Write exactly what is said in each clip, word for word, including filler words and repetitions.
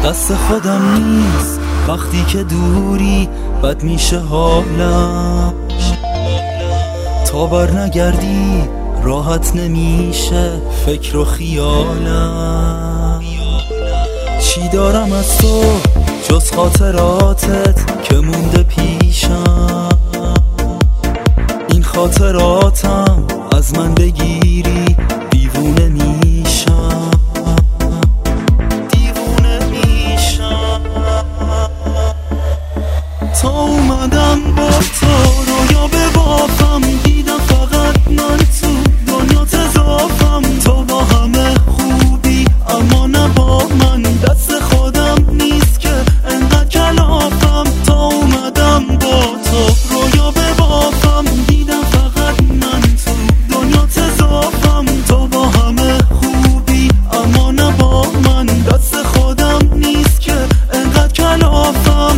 دست خودم نیست وقتی که دوری بد میشه حالم، تا بر نگردی راحت نمیشه فکر و خیالم. چی دارم از تو جز خاطراتت که مونده پیشم، این خاطراتم از من بگیری دیوونه میشم، دیوونه میشم. تا اومدم با تو رویا ببافم، دیدم فقط من تو دنیا تضافم. تو با همه خوبی اما نه با من، دست خودم نیست که انقدر کلافم. تا اومدم با تو رویا ببافم، دیدم فقط من تو دنیا تضافم. تو با همه خوبی اما نه با من، دست خودم نیست که انقدر کلافم.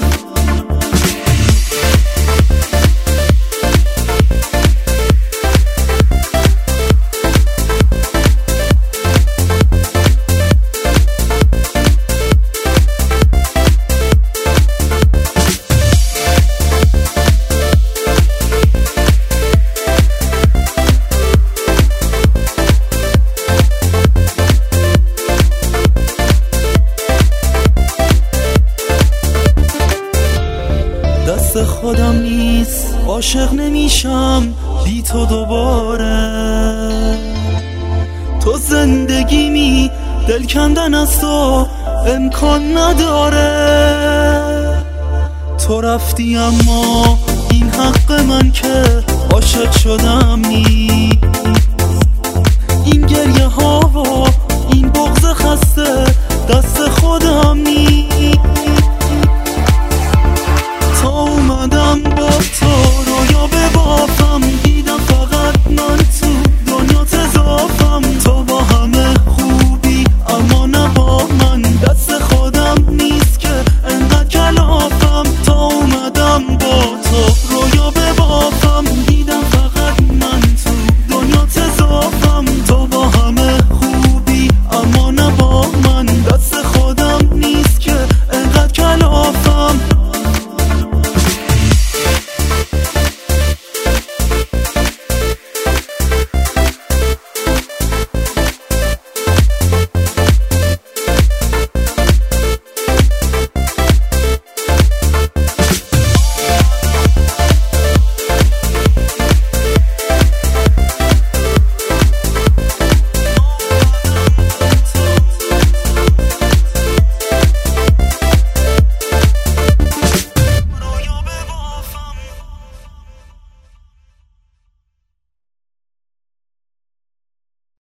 دست خودم نیست عاشق نمیشم بی تو دوباره. تو زندگیمی دل کندن از تو امکان نداره. تو رفتی اما این حق من که عاشق شدم نیست.